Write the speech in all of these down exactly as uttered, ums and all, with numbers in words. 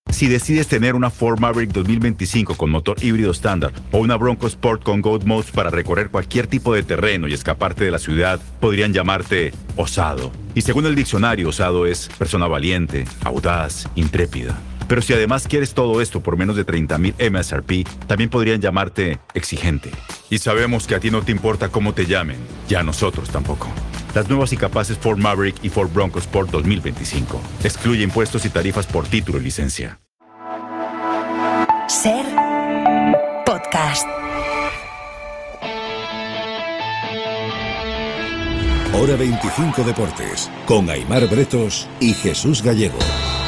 Si decides tener una Ford Maverick dos mil veinticinco con motor híbrido estándar o una Bronco Sport con Gold Modes para recorrer cualquier tipo de terreno y escaparte de la ciudad, podrían llamarte osado. Y según el diccionario, osado es persona valiente, audaz, intrépida. Pero si además quieres todo esto por menos de treinta mil M S R P, también podrían llamarte exigente. Y sabemos que a ti no te importa cómo te llamen, y a nosotros tampoco. Las nuevas y capaces Ford Maverick y Ford Bronco Sport dos mil veinticinco. Excluye impuestos y tarifas por título y licencia. Ser podcast. Hora veinticinco Deportes, con Aimar Bretos y Jesús Gallego.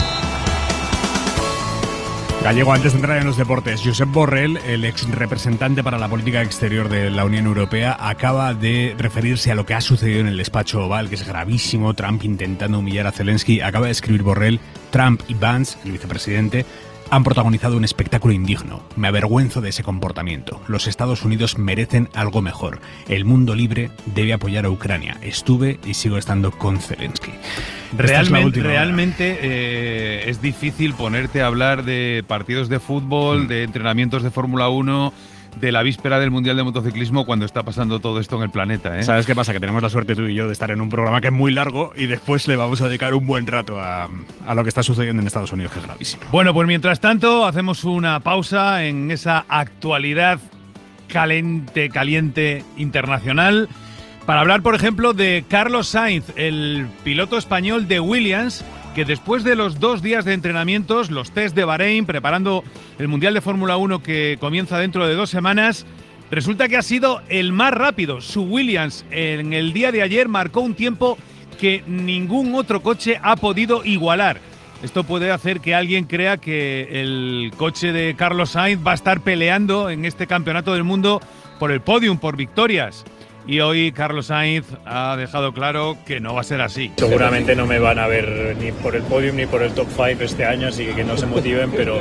Gallego, antes de entrar en los deportes, Josep Borrell, el ex representante para la política exterior de la Unión Europea, acaba de referirse a lo que ha sucedido en el despacho Oval, que es gravísimo. Trump intentando humillar a Zelensky. Acaba de escribir Borrell: Trump y Vance, el vicepresidente, han protagonizado un espectáculo indigno. Me avergüenzo de ese comportamiento. Los Estados Unidos merecen algo mejor. El mundo libre debe apoyar a Ucrania. Estuve y sigo estando con Zelensky. Realmente, es realmente eh, es difícil ponerte a hablar de partidos de fútbol, mm. de entrenamientos de Fórmula uno, de la víspera del Mundial de Motociclismo cuando está pasando todo esto en el planeta, ¿eh? ¿Sabes qué pasa? Que tenemos la suerte tú y yo de estar en un programa que es muy largo y después le vamos a dedicar un buen rato a, a lo que está sucediendo en Estados Unidos, que es gravísimo. Bueno, pues mientras tanto hacemos una pausa en esa actualidad caliente, caliente internacional para hablar, por ejemplo, de Carlos Sainz, el piloto español de Williams, que después de los dos días de entrenamientos, los test de Bahrein, preparando el Mundial de Fórmula uno que comienza dentro de dos semanas, resulta que ha sido el más rápido. Su Williams en el día de ayer marcó un tiempo que ningún otro coche ha podido igualar. Esto puede hacer que alguien crea que el coche de Carlos Sainz va a estar peleando en este campeonato del mundo por el podium, por victorias. Y hoy Carlos Sainz ha dejado claro que no va a ser así. Seguramente no me van a ver ni por el podium ni por el top cinco este año, así que que no se motiven, pero,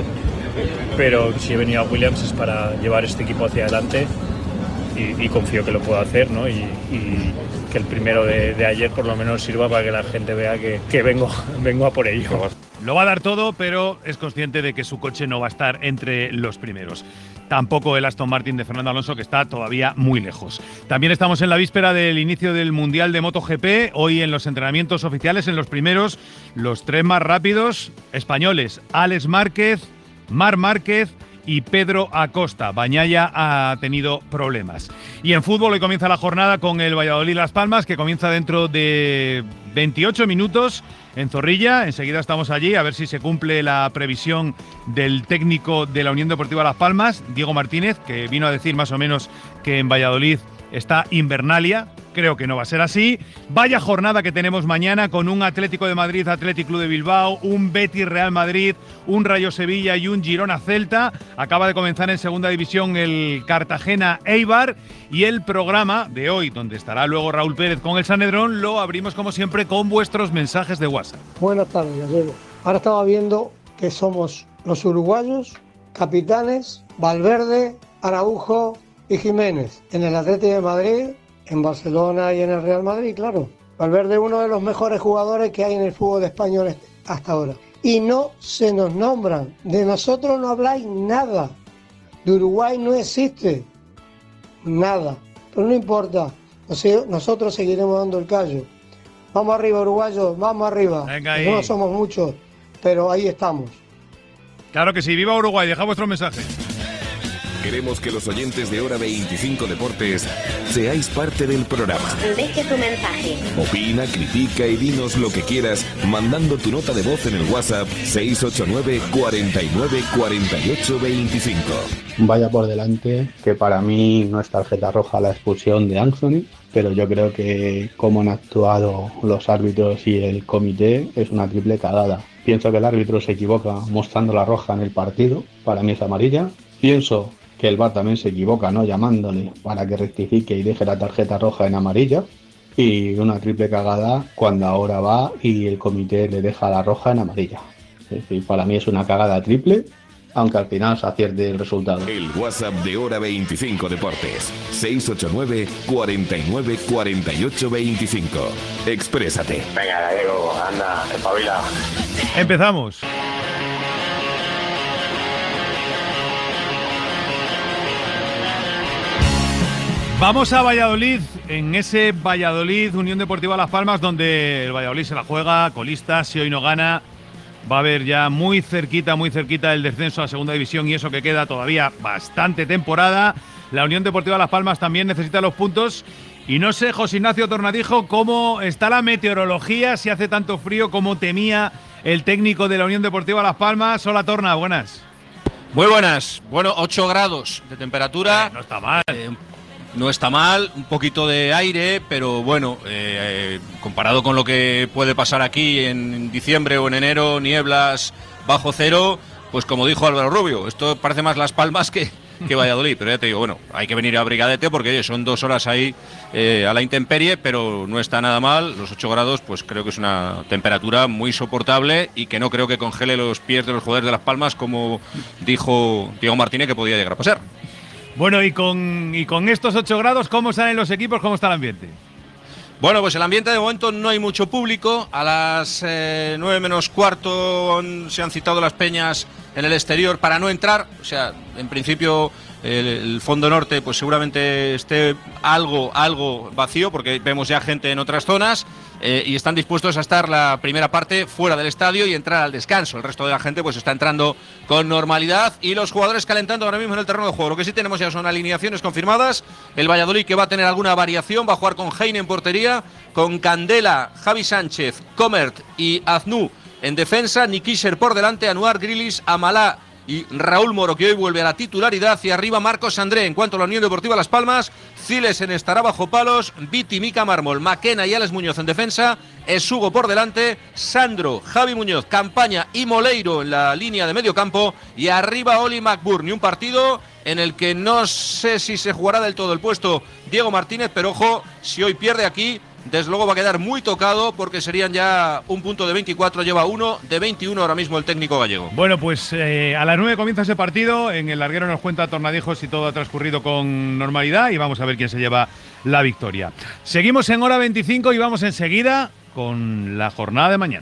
pero si he venido a Williams es para llevar este equipo hacia adelante y, y confío que lo puedo hacer, ¿no? Y, y que el primero de, de ayer por lo menos sirva para que la gente vea que, que vengo, vengo a por ello. Lo va a dar todo, pero es consciente de que su coche no va a estar entre los primeros. Tampoco el Aston Martin de Fernando Alonso, que está todavía muy lejos. También estamos en la víspera del inicio del Mundial de MotoGP. Hoy en los entrenamientos oficiales, en los primeros, los tres más rápidos españoles: Alex Márquez, Marc Márquez y Pedro Acosta. Bañaya ha tenido problemas. Y en fútbol hoy comienza la jornada con el Valladolid Las Palmas, que comienza dentro de veintiocho minutos en Zorrilla. Enseguida estamos allí a ver si se cumple la previsión del técnico de la Unión Deportiva Las Palmas, Diego Martínez, que vino a decir más o menos que en Valladolid está invernalia. Creo que no va a ser así. Vaya jornada que tenemos mañana con un Atlético de Madrid, Athletic Club de Bilbao, un Betis Real Madrid, un Rayo Sevilla y un Girona Celta. Acaba de comenzar en segunda división el Cartagena Eibar, y el programa de hoy, donde estará luego Raúl Pérez con el Sanedrón, lo abrimos como siempre con vuestros mensajes de WhatsApp. Buenas tardes, Gallego. Ahora estaba viendo que somos los uruguayos, capitanes, Valverde, Araujo y Jiménez en el Atlético de Madrid, en Barcelona y en el Real Madrid, claro. Valverde es uno de los mejores jugadores que hay en el fútbol español hasta ahora. Y no se nos nombran. De nosotros no habláis nada. De Uruguay no existe nada. Pero no importa. Nosotros seguiremos dando el callo. Vamos arriba, uruguayos, vamos arriba. Venga ahí. No somos muchos, pero ahí estamos. Claro que sí. ¡Viva Uruguay! Deja vuestro mensaje. Queremos que los oyentes de Hora veinticinco Deportes seáis parte del programa. Deje tu mensaje. Opina, critica y dinos lo que quieras mandando tu nota de voz en el WhatsApp seis ocho nueve, cuarenta y nueve, cuarenta y ocho, veinticinco. Vaya por delante que para mí no es tarjeta roja la expulsión de Anthony, pero yo creo que como han actuado los árbitros y el comité es una triple cagada. Pienso que el árbitro se equivoca mostrando la roja en el partido, para mí es amarilla. Pienso que el V A R también se equivoca, ¿no?, llamándole para que rectifique y deje la tarjeta roja en amarilla. Y una triple cagada cuando ahora va y el comité le deja la roja en amarilla. Es decir, para mí es una cagada triple, aunque al final se acierte el resultado. El WhatsApp de Hora veinticinco Deportes, seis ocho nueve, cuarenta y nueve, cuarenta y ocho, veinticinco. Exprésate. Venga, Gallego, anda, espabila. Empezamos. Vamos a Valladolid, en ese Valladolid Unión Deportiva Las Palmas, donde el Valladolid se la juega, colista, si hoy no gana, va a haber ya muy cerquita, muy cerquita el descenso a segunda división, y eso que queda todavía bastante temporada. La Unión Deportiva Las Palmas también necesita los puntos. Y no sé, José Ignacio Tornadijo, cómo está la meteorología, si hace tanto frío como temía el técnico de la Unión Deportiva Las Palmas. Hola, Torna, buenas. Muy buenas. Bueno, ocho grados de temperatura. Eh, no está mal. Eh, no está mal, un poquito de aire, pero bueno, eh, comparado con lo que puede pasar aquí en diciembre o en enero, nieblas bajo cero, pues como dijo Álvaro Rubio, esto parece más Las Palmas que, que Valladolid. Pero ya te digo, bueno, hay que venir a Brigadete porque oye, son dos horas ahí eh, a la intemperie, pero no está nada mal. Los ocho grados, pues creo que es una temperatura muy soportable y que no creo que congele los pies de los jugadores de Las Palmas, como dijo Diego Martínez que podía llegar a pasar. Bueno, y con, y con estos ocho grados, ¿cómo salen los equipos? ¿Cómo está el ambiente? Bueno, pues el ambiente de momento no hay mucho público. A las eh, nueve menos cuarto se han citado las peñas en el exterior para no entrar. O sea, en principio el, el fondo norte pues seguramente esté algo, algo vacío, porque vemos ya gente en otras zonas. Eh, y están dispuestos a estar la primera parte fuera del estadio y entrar al descanso. El resto de la gente pues está entrando con normalidad y los jugadores calentando ahora mismo en el terreno de juego. Lo que sí tenemos ya son alineaciones confirmadas. El Valladolid, que va a tener alguna variación, va a jugar con Heine en portería, con Candela, Javi Sánchez, Comert y Aznu en defensa, Nikisher por delante, Anuar, Grilis, Amalá y Raúl Moro, que hoy vuelve a la titularidad, y arriba Marcos André. En cuanto a la Unión Deportiva Las Palmas, Zilesen estará bajo palos, Viti, Mica Mármol, Maquena y Alex Muñoz en defensa, Esugo por delante, Sandro, Javi Muñoz, Campaña y Moleiro en la línea de medio campo, y arriba Oli McBurnie. Un partido en el que no sé si se jugará del todo el puesto Diego Martínez, pero ojo, si hoy pierde aquí, desde luego va a quedar muy tocado, porque serían ya un punto de veinticuatro, lleva uno de veintiuno ahora mismo el técnico gallego. Bueno, pues eh, a las nueve comienza ese partido. En el larguero nos cuenta Tornadijo si todo ha transcurrido con normalidad y vamos a ver quién se lleva la victoria. Seguimos en hora veinticinco y vamos enseguida con la jornada de mañana.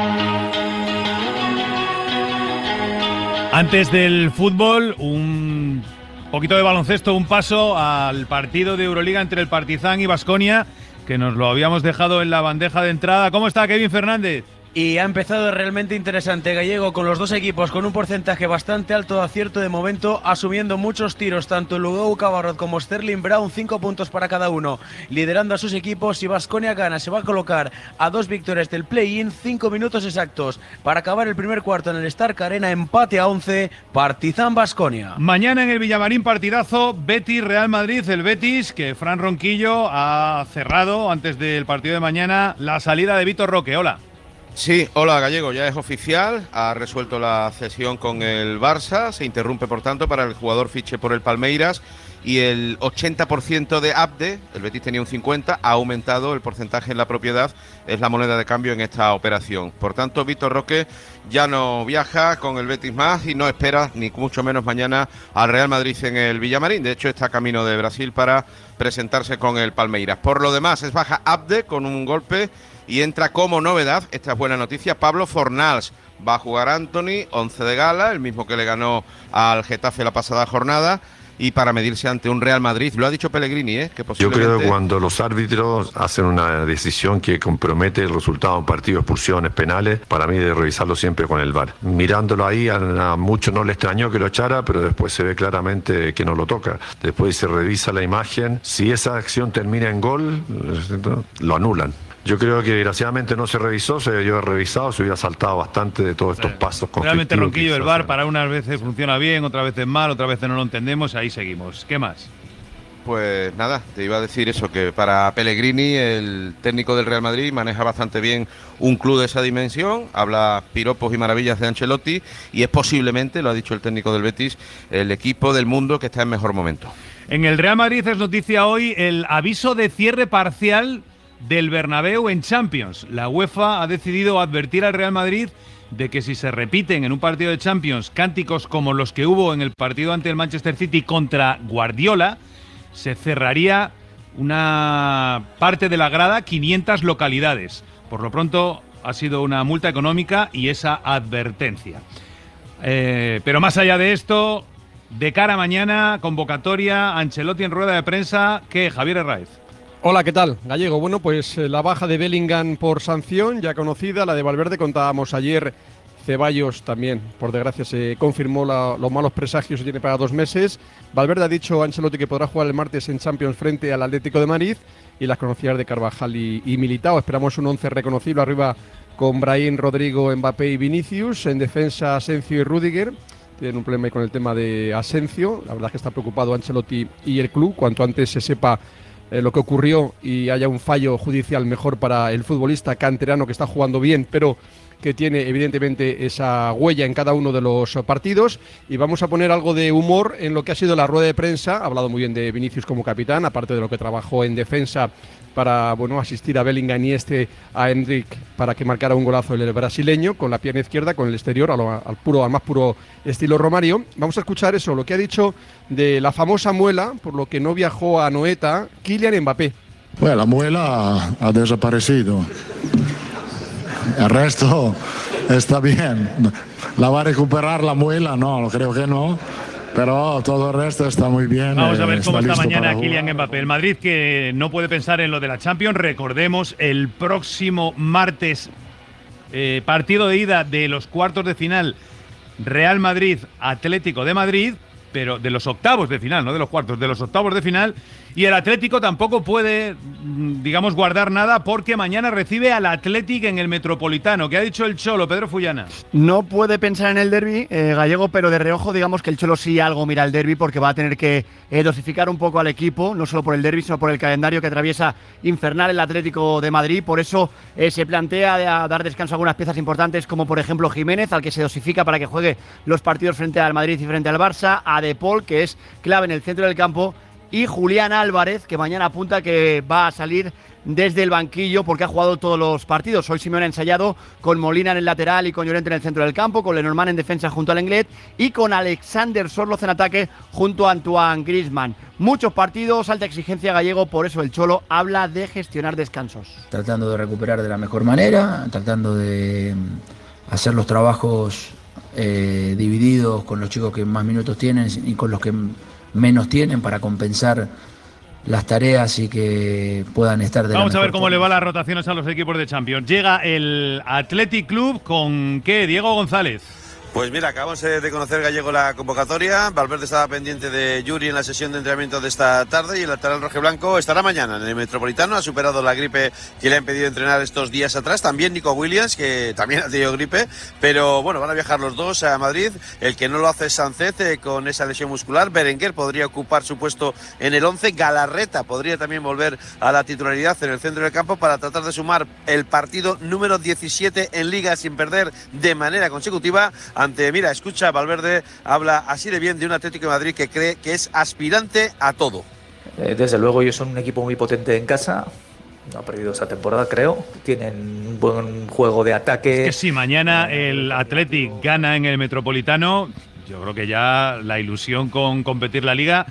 Antes del fútbol, un poquito de baloncesto, un paso al partido de Euroliga entre el Partizan y Baskonia, que nos lo habíamos dejado en la bandeja de entrada. ¿Cómo está, Kevin Fernández? Y ha empezado realmente interesante, Gallego, con los dos equipos con un porcentaje bastante alto de acierto de momento, asumiendo muchos tiros, tanto Lugou Cabarrot como Sterling Brown, cinco puntos para cada uno, liderando a sus equipos. Y Baskonia gana, se va a colocar a dos victorias del play-in, cinco minutos exactos para acabar el primer cuarto en el Stark Arena, empate a once, Partizan Baskonia. Mañana en el Villamarín, partidazo, Betis Real Madrid. El Betis, que Fran Ronquillo ha cerrado antes del partido de mañana la salida de Vitor Roque. Hola. Sí, hola Gallego, ya es oficial, ha resuelto la cesión con el Barça, se interrumpe por tanto para el jugador fiche por el Palmeiras, y el ochenta por ciento de Abde, el Betis tenía un cincuenta por ciento, ha aumentado el porcentaje en la propiedad, es la moneda de cambio en esta operación. Por tanto, Vitor Roque ya no viaja con el Betis más y no espera, ni mucho menos mañana, al Real Madrid en el Villamarín. De hecho, está camino de Brasil para presentarse con el Palmeiras. Por lo demás, es baja Abde con un golpe y entra como novedad, esta es buena noticia, Pablo Fornals. Va a jugar Anthony, once de gala, el mismo que le ganó al Getafe la pasada jornada, y para medirse ante un Real Madrid. Lo ha dicho Pellegrini, ¿eh? Que posiblemente... Yo creo que cuando los árbitros hacen una decisión que compromete el resultado de un partido, expulsiones, penales, para mí debe revisarlo siempre con el V A R. Mirándolo ahí, a, a mucho no le extrañó que lo echara, pero después se ve claramente que no lo toca. Después se revisa la imagen. Si esa acción termina en gol, lo anulan. Yo creo que desgraciadamente no se revisó, se debió haber revisado, se hubiera saltado bastante de todos estos pasos. Realmente Ronquillo, el V A R para unas veces funciona bien, otras veces mal, otras veces no lo entendemos, ahí seguimos. ¿Qué más? Pues nada, te iba a decir eso, que para Pellegrini, el técnico del Real Madrid, maneja bastante bien un club de esa dimensión, habla piropos y maravillas de Ancelotti, y es posiblemente, lo ha dicho el técnico del Betis, el equipo del mundo que está en mejor momento. En el Real Madrid es noticia hoy el aviso de cierre parcial del Bernabéu en Champions. La UEFA ha decidido advertir al Real Madrid de que si se repiten en un partido de Champions cánticos como los que hubo en el partido ante el Manchester City contra Guardiola, se cerraría una parte de la grada, quinientas localidades. Por lo pronto ha sido una multa económica y esa advertencia. Eh, pero más allá de esto, De cara a mañana, convocatoria, Ancelotti en rueda de prensa. ¿Qué, Javier Herráez? Hola, ¿qué tal, Gallego? Bueno, pues la baja de Bellingham por sanción, ya conocida, la de Valverde, contábamos ayer. Ceballos también, por desgracia, se confirmó la, los malos presagios, se tiene para dos meses. Valverde ha dicho a Ancelotti que podrá jugar el martes en Champions frente al Atlético de Madrid, y las conocidas de Carvajal y, y Militao. Esperamos un once reconocible arriba con Brahim, Rodrigo, Mbappé y Vinicius. En defensa, Asensio y Rüdiger. Tienen un problema con el tema de Asensio. La verdad es que está preocupado Ancelotti y el club. Cuanto antes se sepa eh, lo que ocurrió y haya un fallo judicial mejor para el futbolista canterano, que está jugando bien, pero que tiene evidentemente esa huella en cada uno de los partidos. Y vamos a poner algo de humor en lo que ha sido la rueda de prensa. Ha hablado muy bien de Vinicius como capitán, aparte de lo que trabajó en defensa para bueno asistir a Bellingham y este a Enrique para que marcara un golazo el brasileño con la pierna izquierda, con el exterior, a lo, al puro, al más puro estilo Romario. Vamos a escuchar eso, lo que ha dicho de la famosa muela, por lo que no viajó a Anoeta, Kylian Mbappé. Bueno, la muela ha desaparecido. El resto está bien. ¿La va a recuperar la muela? No, creo que no. Pero todo el resto está muy bien. Vamos a ver eh, cómo está, está mañana Kylian Mbappé. El Madrid, que no puede pensar en lo de la Champions. Recordemos, el próximo martes, eh, partido de ida de los cuartos de final, Real Madrid-Atlético de Madrid, pero de los octavos de final, no de los cuartos, de los octavos de final. Y el Atlético tampoco puede, digamos, guardar nada, porque mañana recibe al Athletic en el Metropolitano. ¿Qué ha dicho el Cholo, Pedro Fullana? No puede pensar en el derbi, eh, Gallego, pero de reojo digamos que el Cholo sí algo mira el derbi, porque va a tener que eh, dosificar un poco al equipo, no solo por el derbi, sino por el calendario que atraviesa infernal el Atlético de Madrid. Por eso eh, se plantea de a dar descanso a algunas piezas importantes, como por ejemplo Jiménez, al que se dosifica para que juegue los partidos frente al Madrid y frente al Barça, a De Paul, que es clave en el centro del campo, y Julián Álvarez, que mañana apunta que va a salir desde el banquillo porque ha jugado todos los partidos. Hoy Simeone ha ensayado con Molina en el lateral y con Llorente en el centro del campo, con Lenormand en defensa junto al Lenglet y con Alexander Sorloz en ataque junto a Antoine Griezmann. Muchos partidos, alta exigencia, Gallego, por eso el Cholo habla de gestionar descansos. Tratando de recuperar de la mejor manera, tratando de hacer los trabajos eh, divididos con los chicos que más minutos tienen y con los que menos tienen, para compensar las tareas y que puedan estar de Vamos la a ver cómo forma. le van las rotaciones a los equipos de Champions. Llega el Athletic Club con ¿qué? Diego González. Pues mira, acabamos de conocer, Gallego, la convocatoria. Valverde estaba pendiente de Yuri en la sesión de entrenamiento de esta tarde y el lateral rojiblanco estará mañana en el Metropolitano. Ha superado la gripe que le ha impedido entrenar estos días atrás. También Nico Williams, que también ha tenido gripe, pero bueno, van a viajar los dos a Madrid. El que no lo hace es Sánchez, eh, con esa lesión muscular. Berenguer podría ocupar su puesto en el once. Galarreta podría también volver a la titularidad en el centro del campo para tratar de sumar el partido número diecisiete en Liga sin perder de manera consecutiva. Ante, mira, escucha, Valverde habla así de bien de un Atlético de Madrid que cree que es aspirante a todo. Eh, desde luego ellos son un equipo muy potente en casa. No ha perdido esa temporada, creo. Tienen un buen juego de ataque. Es que si mañana el Athletic gana en el Metropolitano, yo creo que ya la ilusión con competir la Liga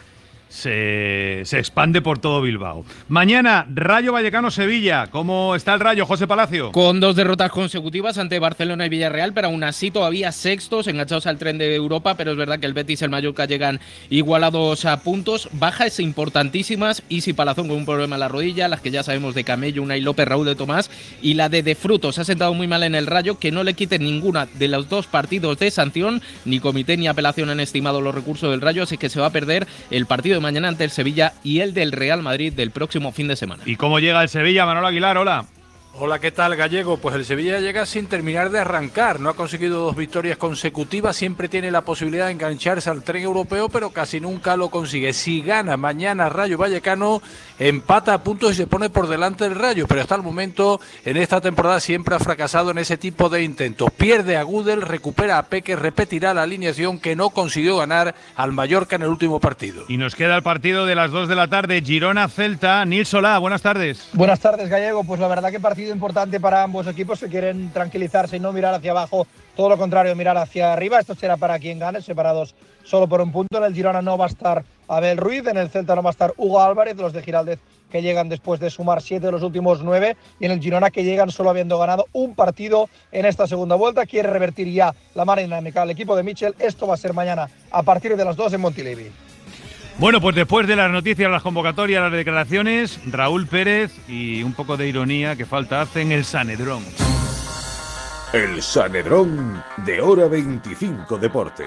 se, se expande por todo Bilbao. Mañana, Rayo Vallecano-Sevilla. ¿Cómo está el Rayo, José Palacio? Con dos derrotas consecutivas ante Barcelona y Villarreal, pero aún así todavía sextos, enganchados al tren de Europa, pero es verdad que el Betis y el Mallorca llegan igualados a puntos. Bajas importantísimas, Isi Palazón con un problema en la rodilla, las que ya sabemos de Camello, Unai López, Raúl de Tomás, y la de De Frutos. Se ha sentado muy mal en el Rayo, que no le quiten ninguna de los dos partidos de sanción, ni comité ni apelación han estimado los recursos del Rayo, así que se va a perder el partido de mañana ante el Sevilla y el del Real Madrid del próximo fin de semana. ¿Y cómo llega el Sevilla, Manolo Aguilar? Hola. Hola, ¿qué tal, Gallego? Pues el Sevilla llega sin terminar de arrancar, no ha conseguido dos victorias consecutivas, siempre tiene la posibilidad de engancharse al tren europeo, pero casi nunca lo consigue. Si gana mañana Rayo Vallecano, empata a puntos y se pone por delante del Rayo, pero hasta el momento en esta temporada siempre ha fracasado en ese tipo de intentos. Pierde a Gudel, recupera a Peque, repetirá la alineación que no consiguió ganar al Mallorca en el último partido. Y nos queda el partido de las dos de la tarde, Girona-Celta. Nils Solá, buenas tardes. Buenas tardes, Gallego. Pues la verdad que partido importante para ambos equipos que quieren tranquilizarse y no mirar hacia abajo, todo lo contrario, mirar hacia arriba. Esto será para quien gane, separados solo por un punto. En el Girona no va a estar Abel Ruiz, en el Celta no va a estar Hugo Álvarez, los de Giraldez que llegan después de sumar siete de los últimos nueve, y en el Girona, que llegan solo habiendo ganado un partido en esta segunda vuelta. Quiere revertir ya la mano dinámica del equipo de Michel. Esto va a ser mañana a partir de las dos en Montilivi. Bueno, pues después de las noticias, las convocatorias, las declaraciones, Raúl Pérez y un poco de ironía que falta hacen el Sanedrón. El Sanedrón de Hora veinticinco Deportes.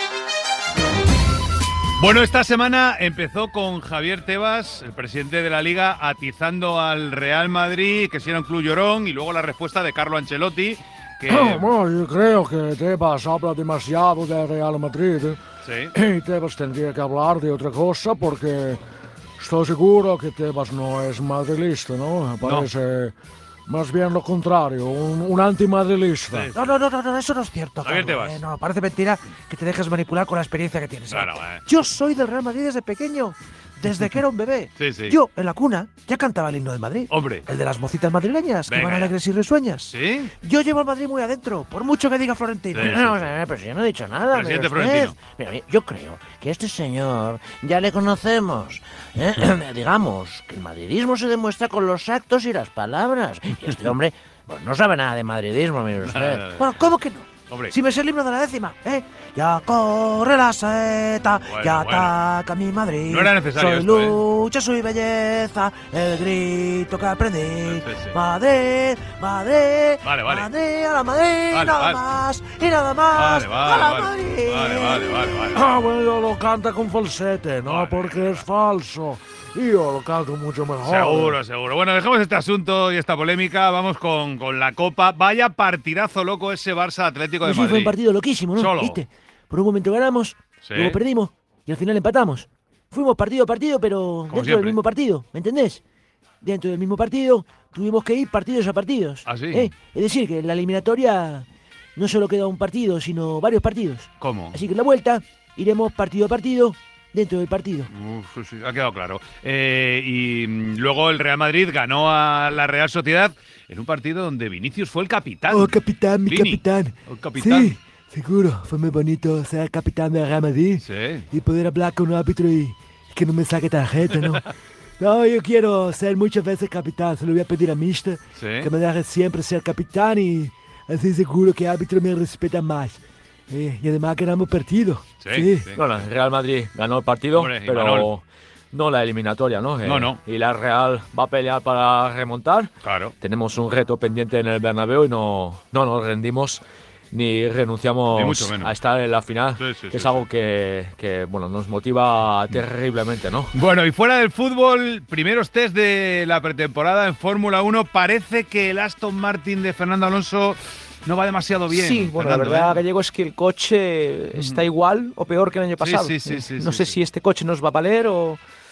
Bueno, esta semana empezó con Javier Tebas, el presidente de la Liga, atizando al Real Madrid, que si era un club llorón, y luego la respuesta de Carlo Ancelotti, que... Bueno, yo creo que Tebas habla demasiado del Real Madrid. Sí. Y Tebas tendría que hablar de otra cosa, porque estoy seguro que Tebas no es madrilista, ¿no? Parece... No. Más bien lo contrario, un, un antimadrilista. Sí. No, no, no, no, eso no es cierto. ¿A qué te vas? Eh, no, parece mentira que te dejes manipular con la experiencia que tienes. Claro, eh. Yo soy del Real Madrid desde pequeño, desde que era un bebé. Sí, sí. Yo, en la cuna, ya cantaba el himno del Madrid. Hombre. El de las mocitas madrileñas, Venga, que van ya. alegres y risueñas. ¿Sí? Yo llevo al Madrid muy adentro, por mucho que diga Florentino. Sí, sí, no, sí. no, pero si yo no he dicho nada. Presidente mire usted. Florentino. Mira, mira, yo creo que a este señor ya le conocemos. ¿eh? Digamos que el madridismo se demuestra con los actos y las palabras. Y este hombre... Pues no sabe nada de madridismo, mire usted. Bueno, ¿cómo que no? Hombre. Si me sé el himno de la décima, ¿eh? Ya corre la seta, Bueno, ya bueno. ataca mi Madrid. No era necesario Soy esto, ¿eh? lucha, soy belleza, el grito que aprendí. Sí, sí. Madrid, Madrid, Vale, vale. Madrid, a la Madrid, Vale, nada vale. más, y nada más, Vale, a vale, la vale. Madrid. Vale, vale, vale, vale. Ah, bueno, lo canta con falsete, ¿no? Vale. Porque es falso. Y yo lo canto mucho mejor. Seguro, seguro. Bueno, dejemos este asunto y esta polémica. Vamos con, con la Copa. Vaya partidazo loco ese Barça Atlético de Pues sí, fue Madrid. un partido loquísimo, ¿no? Solo. ¿Viste? Por un momento ganamos, Sí. luego perdimos y al final empatamos. Fuimos partido a partido, pero dentro siempre. del mismo partido, ¿me entendés? Dentro del mismo partido tuvimos que ir partidos a partidos. ¿Ah, sí? ¿eh? Es decir, que en la eliminatoria no solo queda un partido, sino varios partidos. ¿Cómo? Así que en la vuelta iremos partido a partido dentro del partido. Uf, sí, sí, ha quedado claro. Eh, y mm, luego el Real Madrid ganó a la Real Sociedad en un partido donde Vinicius fue el capitán. Oh, capitán, mi Vini, capitán. el capitán. Sí, seguro. Fue muy bonito ser capitán del Real Madrid. Sí. Y poder hablar con un árbitro y que no me saque tarjeta, ¿no? No, yo quiero ser muchas veces capitán. Se lo voy a pedir a Mister Sí. que me deje siempre ser capitán y así seguro que el árbitro me respeta más. Eh, y además ganamos partido. Sí, sí. Bueno, el Real Madrid ganó el partido, Hombre, y pero Manol. no la eliminatoria, ¿no? No, no. Y la Real va a pelear para remontar. Claro. Tenemos un reto pendiente en el Bernabéu y no, no nos rendimos ni renunciamos Ni mucho menos. a estar en la final, Sí, sí, que sí, es algo que, que, bueno, nos motiva terriblemente, ¿no? Bueno, y fuera del fútbol, primeros test de la pretemporada en Fórmula uno. Parece que el Aston Martin de Fernando Alonso no va demasiado bien. Sí, bueno, Fernando, la verdad, ¿eh? Gallego, es que el coche está igual o peor que el año Sí, pasado. sí, sí, sí, no sí, sé sí. si este coche nos va a valer o,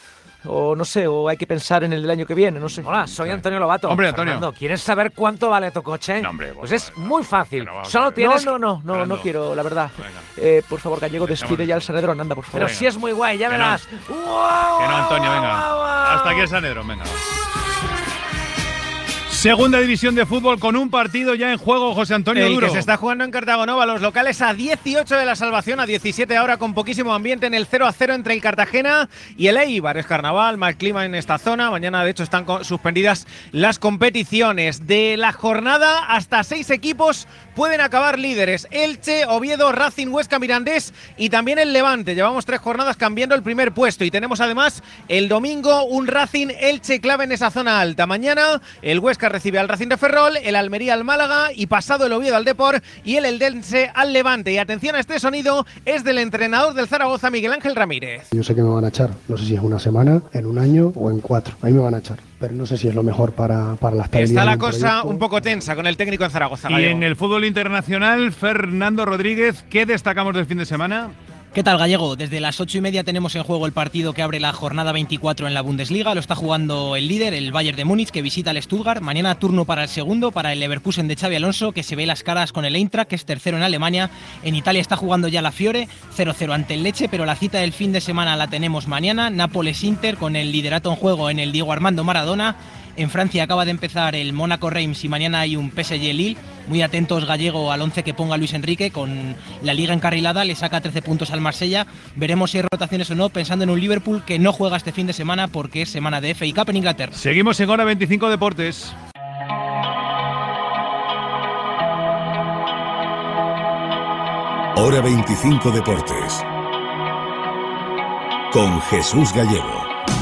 o no sé, o hay que pensar en el del año que viene, no sé. Hola, soy Antonio Lobato. Hombre, Antonio. Fernando, ¿quieres saber cuánto vale tu coche? No, hombre, pues es muy fácil. Solo No, tienes... no, no, no, Fernando. no quiero, la verdad. Venga. Eh, por favor, Gallego, despide ya el Sanedrón, anda, por favor. Pero Venga. si es muy guay, ya Que no. verás. Que no, Antonio, venga. Hasta aquí el Sanedrón, venga. Segunda división de fútbol con un partido ya en juego, José Antonio El Duro. que se está jugando en Cartagonova, los locales a dieciocho de la salvación, a diecisiete ahora con poquísimo ambiente en el cero a cero entre el Cartagena y el Eibar. Es carnaval, mal clima en esta zona. Mañana, de hecho, están co- suspendidas las competiciones. De la jornada, hasta seis equipos pueden acabar líderes. Elche, Oviedo, Racing, Huesca, Mirandés y también el Levante. Llevamos tres jornadas cambiando el primer puesto y tenemos además el domingo un Racing Elche clave en esa zona alta. Mañana el Huesca recibe al Racing de Ferrol, el Almería al Málaga y pasado el Oviedo al Depor y el Eldense al Levante. Y atención a este sonido, es del entrenador del Zaragoza, Miguel Ángel Ramírez. Yo sé que me van a echar, no sé si es una semana, en un año o en cuatro, a mí me van a echar, pero no sé si es lo mejor para, para la estabilidad. Está la de un cosa proyecto. un poco tensa con el técnico en Zaragoza. Y Gallego. en el fútbol internacional, Fernando Rodríguez, ¿qué destacamos del fin de semana? ¿Qué tal, Gallego? Desde las ocho y media tenemos en juego el partido que abre la jornada veinticuatro en la Bundesliga. Lo está jugando el líder, el Bayern de Múnich, que visita al Stuttgart. Mañana turno para el segundo, para el Leverkusen de Xabi Alonso, que se ve las caras con el Eintracht, que es tercero en Alemania. En Italia está jugando ya la Fiore, cero cero ante el Lecce, pero la cita del fin de semana la tenemos mañana. Nápoles-Inter, con el liderato en juego en el Diego Armando Maradona. En Francia acaba de empezar el Mónaco-Reims y mañana hay un P S G-Lille. Muy atentos, Gallego, al once que ponga Luis Enrique. Con la liga encarrilada le saca trece puntos al Marsella. Veremos si hay rotaciones o no, pensando en un Liverpool que no juega este fin de semana porque es semana de F A Cup en Inglaterra. Seguimos en Hora veinticinco Deportes. Hora veinticinco Deportes con Jesús Gallego.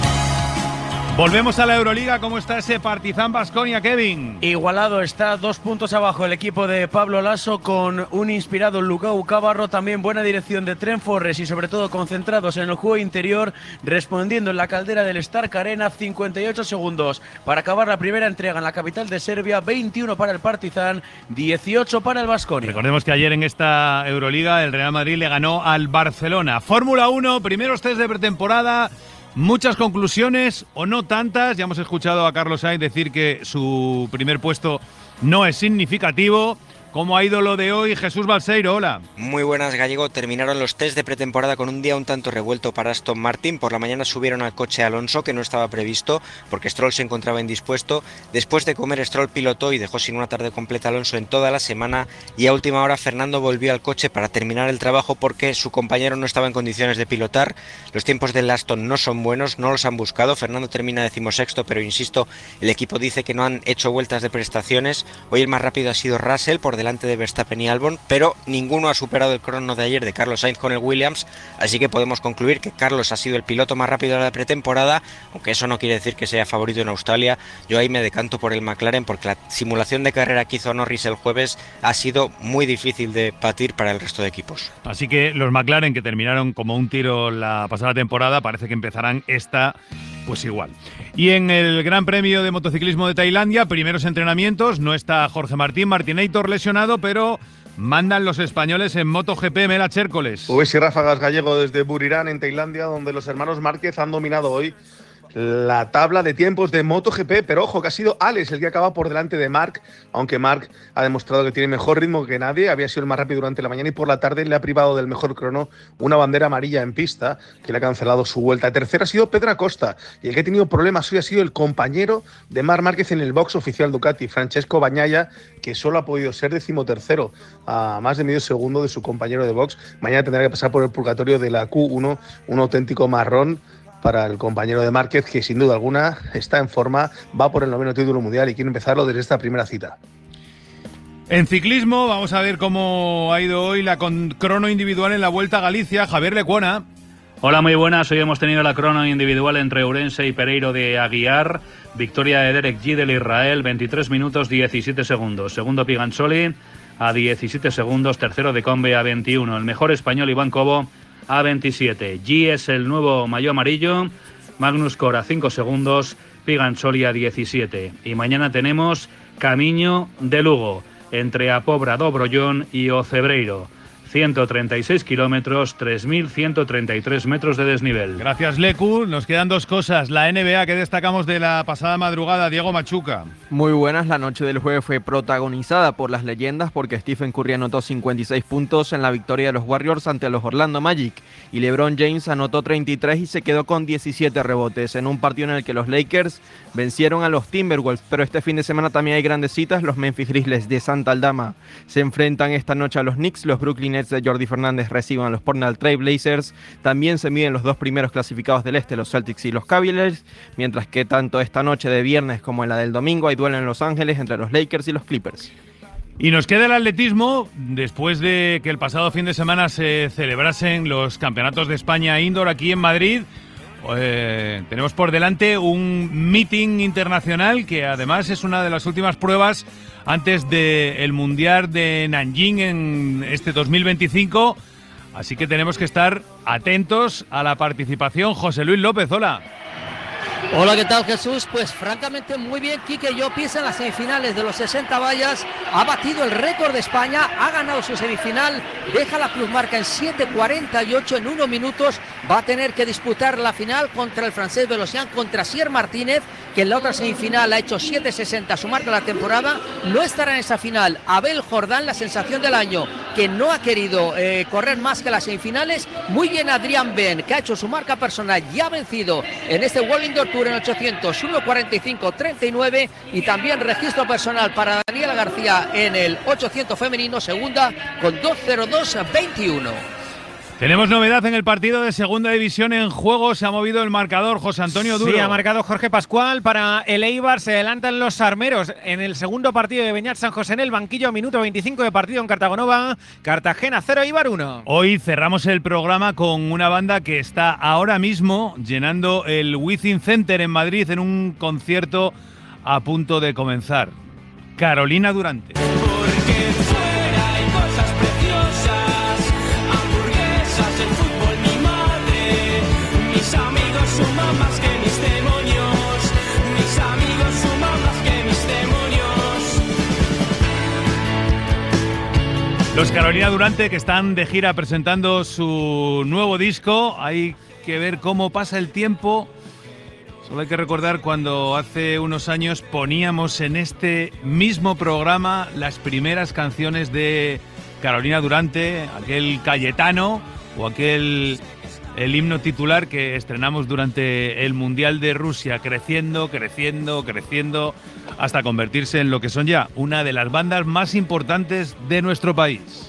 Volvemos a la Euroliga. ¿Cómo está ese Partizan Baskonia, Kevin? Igualado está, dos puntos abajo el equipo de Pablo Laso con un inspirado Lugau Cabarro. También buena dirección de Trent Forrest y sobre todo concentrados en el juego interior, respondiendo en la caldera del Stark Arena. Cincuenta y ocho segundos para acabar la primera entrega en la capital de Serbia. veintiuno para el Partizan, dieciocho para el Baskonia. Recordemos que ayer en esta Euroliga el Real Madrid le ganó al Barcelona. Fórmula uno, primeros test de pretemporada. Muchas conclusiones o no tantas. Ya hemos escuchado a Carlos Sainz decir que su primer puesto no es significativo. ¿Cómo ha ido lo de hoy? Jesús Balseiro, hola. Muy buenas, Gallego. Terminaron los test de pretemporada con un día un tanto revuelto para Aston Martin. Por la mañana subieron al coche Alonso, que no estaba previsto, porque Stroll se encontraba indispuesto. Después de comer, Stroll pilotó y dejó sin una tarde completa Alonso en toda la semana. Y a última hora, Fernando volvió al coche para terminar el trabajo porque su compañero no estaba en condiciones de pilotar. Los tiempos del Aston no son buenos, no los han buscado. Fernando termina decimosexto, pero insisto, el equipo dice que no han hecho vueltas de prestaciones. Hoy el más rápido ha sido Russell, por delante de Verstappen y Albon, pero ninguno ha superado el crono de ayer de Carlos Sainz con el Williams, así que podemos concluir que Carlos ha sido el piloto más rápido de la pretemporada, aunque eso no quiere decir que sea favorito en Australia. Yo ahí me decanto por el McLaren porque la simulación de carrera que hizo Norris el jueves ha sido muy difícil de batir para el resto de equipos. Así que los McLaren, que terminaron como un tiro la pasada temporada, parece que empezarán esta pues igual. Y en el Gran Premio de Motociclismo de Tailandia, primeros entrenamientos, no está Jorge Martín Martinator lesionado, pero mandan los españoles en MotoGP. Mela Chércoles. Uy, y ráfagas, Gallego, desde Buriram, en Tailandia, donde los hermanos Márquez han dominado hoy la tabla de tiempos de MotoGP, pero ojo que ha sido Alex el que acaba por delante de Marc, aunque Marc ha demostrado que tiene mejor ritmo que nadie, había sido el más rápido durante la mañana y por la tarde le ha privado del mejor crono una bandera amarilla en pista que le ha cancelado su vuelta. El tercero ha sido Pedro Acosta y el que ha tenido problemas hoy ha sido el compañero de Marc Márquez en el box oficial Ducati, Francesco Bagnaia, que solo ha podido ser decimotercero a más de medio segundo de su compañero de box. Mañana tendrá que pasar por el purgatorio de la Q uno, un auténtico marrón para el compañero de Márquez, que sin duda alguna está en forma, va por el noveno título mundial y quiere empezarlo desde esta primera cita. En ciclismo, vamos a ver cómo ha ido hoy la con crono individual en la Vuelta a Galicia. Javier Lecuona. Hola, muy buenas. Hoy hemos tenido la crono individual entre Ourense y Pereiro de Aguiar. Victoria de Derek G del Israel, veintitrés minutos diecisiete segundos. Segundo Piganzoli a diecisiete segundos. Tercero de Combe a veintiuno. El mejor español Iván Cobo a veintisiete. G es el nuevo maillot amarillo. Magnus Cor a cinco segundos. Piganzoli a diecisiete. Y mañana tenemos Camiño de Lugo entre Apobra do Brollón y Ocebreiro. ciento treinta y seis kilómetros, tres mil ciento treinta y tres metros de desnivel. Gracias, Lecu. Nos quedan dos cosas. La N B A que destacamos de la pasada madrugada, Diego Machuca. Muy buenas. La noche del jueves fue protagonizada por las leyendas porque Stephen Curry anotó cincuenta y seis puntos en la victoria de los Warriors ante los Orlando Magic y LeBron James anotó treinta y tres y se quedó con diecisiete rebotes en un partido en el que los Lakers vencieron a los Timberwolves. Pero este fin de semana también hay grandes citas. Los Memphis Grizzlies de Santa Aldama se enfrentan esta noche a los Knicks. Los Brooklyn Nets de Jordi Fernández reciban a los Portland Trail Blazers. También se miden los dos primeros clasificados del este, los Celtics y los Cavaliers, mientras que tanto esta noche de viernes como en la del domingo hay duelo en Los Ángeles entre los Lakers y los Clippers. Y nos queda el atletismo, después de que el pasado fin de semana se celebrasen los campeonatos de España indoor aquí en Madrid. Eh, tenemos por delante un meeting internacional que además es una de las últimas pruebas antes del Mundial de Nanjing en este dos mil veinticinco, así que tenemos que estar atentos a la participación. José Luis López, hola. Hola, ¿qué tal, Jesús? Pues francamente muy bien. Quique Llopis en las semifinales de los sesenta vallas ha batido el récord de España, ha ganado su semifinal, deja la plusmarca en siete cuarenta y ocho en unos minutos, va a tener que disputar la final contra el francés Velocian, contra Sier Martínez, que en la otra semifinal ha hecho siete sesenta, su marca de la temporada. No estará en esa final Abel Jordán, la sensación del año, que no ha querido eh, correr más que las semifinales. Muy bien Adrián Ben, que ha hecho su marca personal y ha vencido en este World Indoor Tour en ochocientos, uno cuarenta y cinco treinta y nueve, y también registro personal para Daniela García en el ochocientos femenino, segunda con dos cero dos veintiuno. Tenemos novedad en el partido de segunda división en juego. Se ha movido el marcador, José Antonio Duro. Sí, ha marcado Jorge Pascual para el Eibar. Se adelantan los armeros en el segundo partido de Beñat San José en el banquillo, minuto veinticinco de partido en Cartagonova. Cartagena cero, Eibar uno. Hoy cerramos el programa con una banda que está ahora mismo llenando el Wizzing Center en Madrid en un concierto a punto de comenzar. Carolina Durante. Porque fuera hay cosas preciosas, hamburguesas, el fútbol, mi madre. Mis amigos suman más que mis demonios. Mis amigos suman más que mis demonios. Los Carolina Durante, que están de gira presentando su nuevo disco. Hay que ver cómo pasa el tiempo. Solo hay que recordar cuando hace unos años poníamos en este mismo programa las primeras canciones de Carolina Durante, aquel Cayetano o aquel el himno titular que estrenamos durante el Mundial de Rusia, creciendo, creciendo, creciendo, hasta convertirse en lo que son ya una de las bandas más importantes de nuestro país.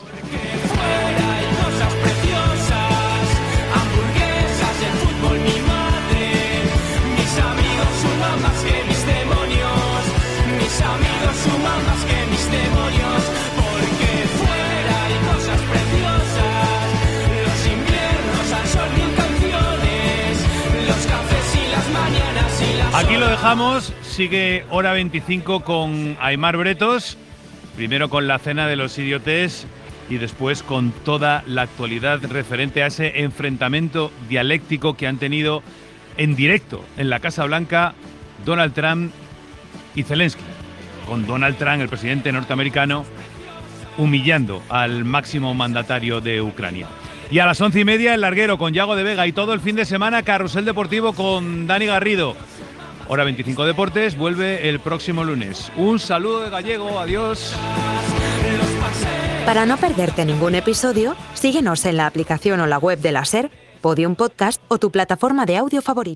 Más que mis demonios, mis amigos suman más que mis demonios, porque fuera hay cosas preciosas, los inviernos al sol mil canciones, los cafés y las mañanas y las Aquí lo dejamos, sigue hora veinticinco con Aimar Bretos, primero con la cena de los idiotes y después con toda la actualidad referente a ese enfrentamiento dialéctico que han tenido en directo en la Casa Blanca Donald Trump y Zelensky, con Donald Trump, el presidente norteamericano, humillando al máximo mandatario de Ucrania. Y a las once y media el larguero con Yago de Vega y todo el fin de semana Carrusel Deportivo con Dani Garrido. Hora veinticinco Deportes vuelve el próximo lunes. Un saludo de Gallego, adiós. Para no perderte ningún episodio, síguenos en la aplicación o la web de la SER, Podium Podcast o tu plataforma de audio favorita.